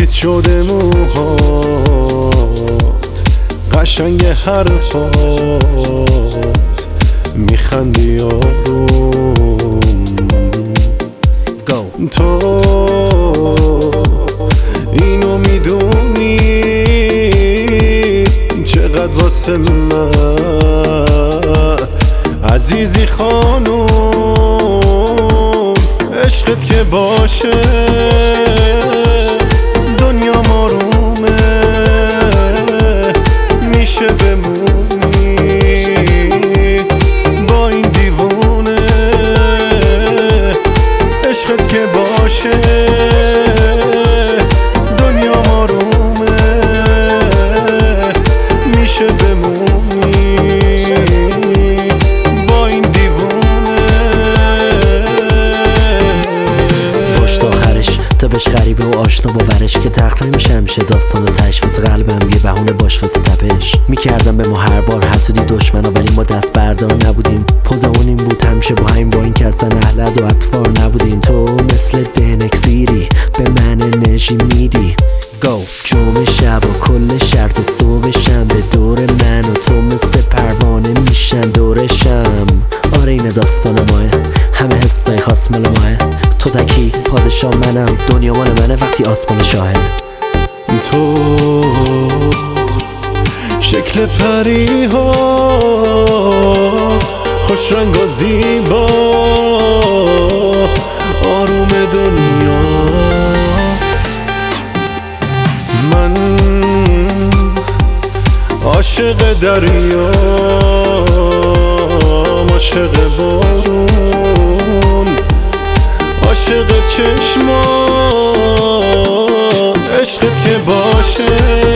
خیس شده موهات، قشنگ حرفات، میخندی آروم. تو اینو میدونی چقدر واسه من عزیزی خانوم. عشقت که باشه دنیا آرومه، میشه بمونی با این دیوونه. عشقت که باشه دنیا آرومه، میشه بمونی با این دیوونه. پشت آخرش تا بهش غریبه و آشنا باورش که تخت نمیشه همیشه داستان تشویز قلبم یه بهونه باش واسه تپش. میکردم به ما هر بار حسودی دشمنا، ولی ما دست بردار نبودیم. پوزمون این بود همیشه با همین، با این که اصلا اهلد و اطفار نبودیم. تو مثل دنکسیری به من انرژی میدی. جمعه شب و کل شرط صبح شنبه دور من و تو مثل پروانه میشن دورشم. آره این داستان ماه، همه حسای خاص مال ماه. تو تکی پادشاه منم، دنیا مال منه وقتی آسمان شاهه. تو شکل پری ها خوش رنگ و زیبا، آروم دنیا. من عاشق دریا، عاشق بارون، عاشق چشمات. عشقت که باشه